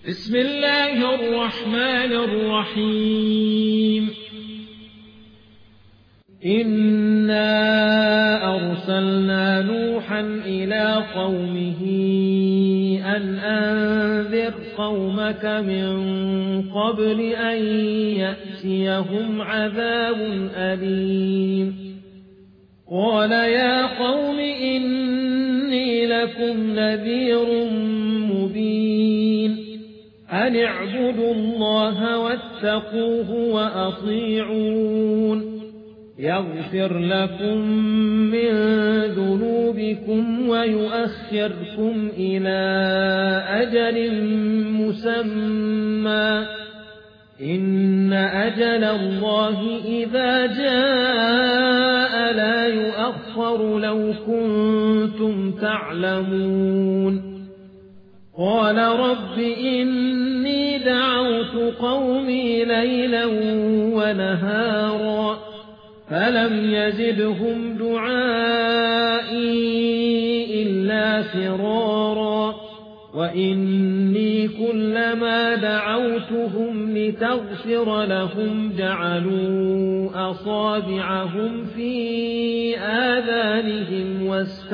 بسم الله الرحمن الرحيم. إنا أرسلنا نوحا إلى قومه أن أنذر قومك من قبل أن يأتيهم عذاب أليم. قال يا قوم إني لكم نذير مبين أن اعبدوا الله واتقوه وأطيعون يغفر لكم من ذنوبكم ويؤخركم إلى أجل مسمى إن أجل الله إذا جاء لا يؤخر لو كنتم تعلمون. قال رب إني دعوت قومي ليلا ونهارا فلم يزدهم دعائي إلا فرارا وإني كلما دعوتهم لتغفر لهم جعلوا أصابعهم في آذانهم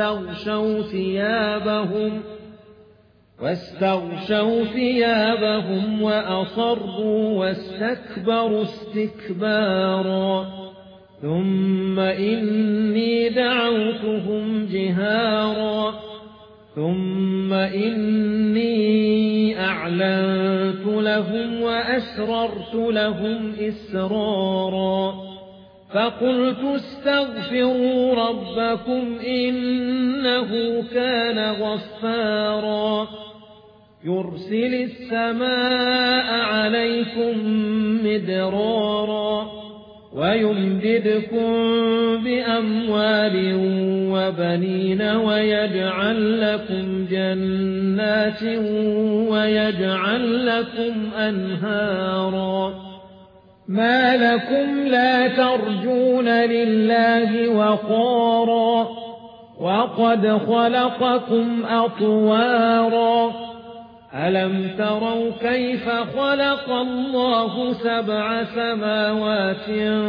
واستغشوا ثيابهم وأصروا واستكبروا استكبارا ثم إني دعوتهم جهارا ثم إني أعلنت لهم وأسررت لهم إسرارا فقلت استغفروا ربكم إنه كان غفارا يرسل السماء عليكم مدرارا ويمددكم بأموال وبنين ويجعل لكم جنات ويجعل لكم أنهارا ما لكم لا ترجون لله وقارا وقد خلقكم أطوارا ألم تروا كيف خلق الله 7 سماوات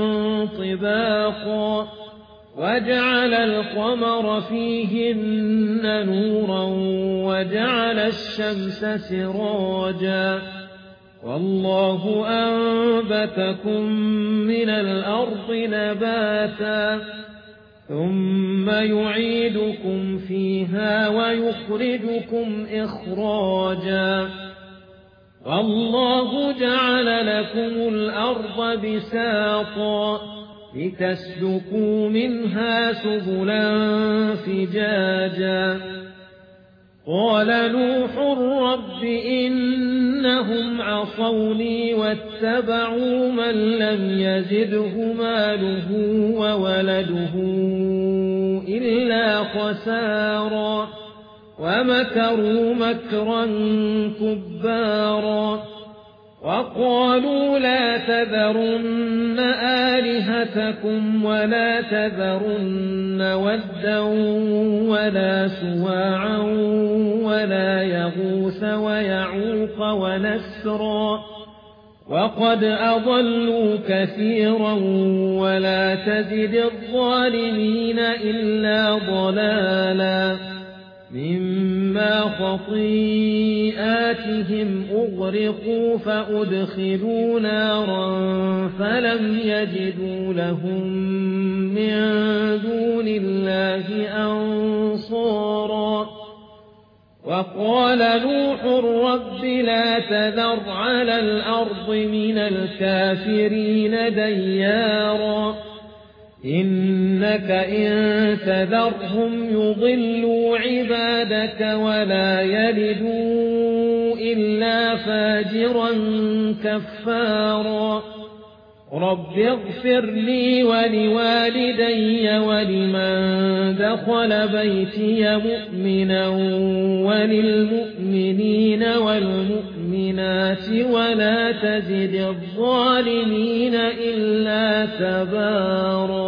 طباقا وجعل القمر فيهن نورا وجعل الشمس سراجا والله أنبتكم من الأرض نباتا ثم يعيدكم فيها ويخرجكم إخراجا والله جعل لكم الأرض بساطا لتسلكوا منها سبلا فجاجا قال نوح رب إنهم عصوني واتبعوا من لم يزده ماله وولده إلا خسارا ومكروا مكرا كبارا وقالوا لا تذرن آلهتكم ولا تذرن ودا ولا سواعا ولا يغوث ويعوق ونسرا وقد أضلوا كثيرا ولا تزد الظالمين إلا ضلالا مما خطيئاتهم أغرقوا فأدخلوا نارا فلم يجدوا لهم من دون الله أنصارا وقال نوح رب لا تذر على الأرض من الكافرين ديارا إنك إن تذرهم يضلوا عبادك ولا يلدوا إلا فاجرا كفارا رب اغفر لي ولوالدي ولمن دخل بيتي مؤمنا وللمؤمنين والمؤمنات ولا تزد الظالمين إلا تبارا.